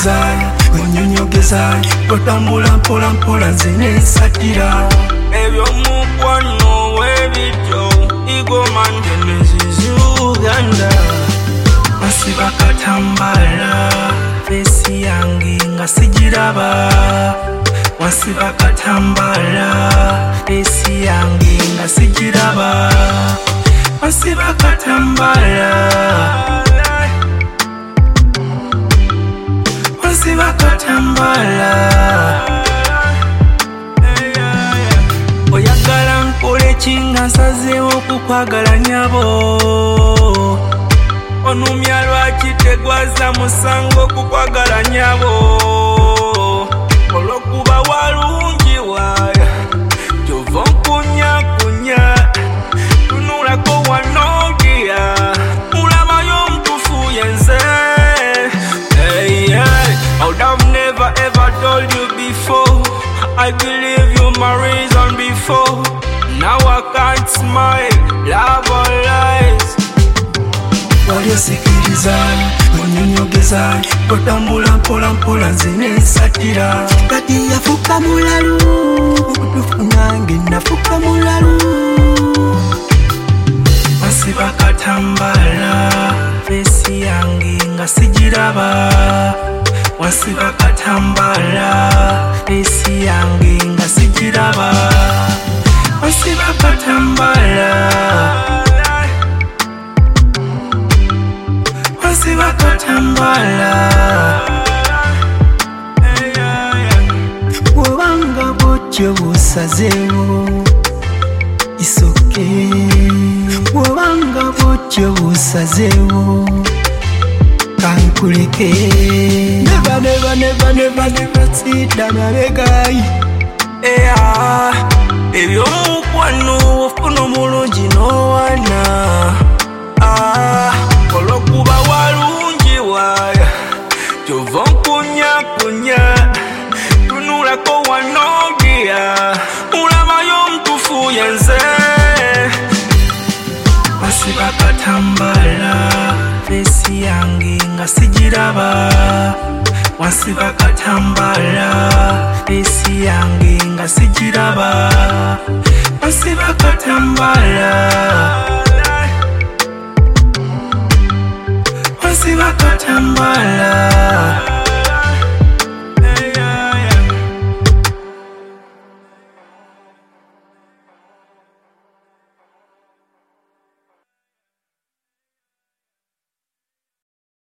sikiriza onyonyogeza otambula mpola mpola nze nensatira ebyomukwano webityo Eagleman Genesis Uganda wansiba katambala fesi yange nga sigiraba wansiba katambala fesi yange nga sigiraba wansiba katambala wansiba katambala oyagala nkole kinga nsazeewo okukwagala nyabo onumya lwaki tegwaza musango kukwagala nyabo olwokuba walungi waya kyova nkunyakunya tunulako wanogia mulabayo omutufu yenze I would have never ever told you before I believe you my reason before now I can't smile love or lies walio sikiriza onyonyogeza otambula mpola mpola nze nensatira kati yafuka mulalu obutufu nange nafuka mulalu wansiba katambala fesi yange nga sigiraba wansiba katambala fesi yange nga sigiraba wansiba katambala wansiba katambala bwobanga bwotyo busazeewo isoke bwobanga bwotyo busazeewo kankuleke neba sida mabegayi ebyomukwano ofuna omulungi nowana olwokuba walungi waya kyova nkunyakunya tunulako wanogia mulabayo omutufu yenze wansiba katambala fesi yange nga sigiraba wansiba katambala fesi yange nga sigiraba wansiba katambala wansiba katambala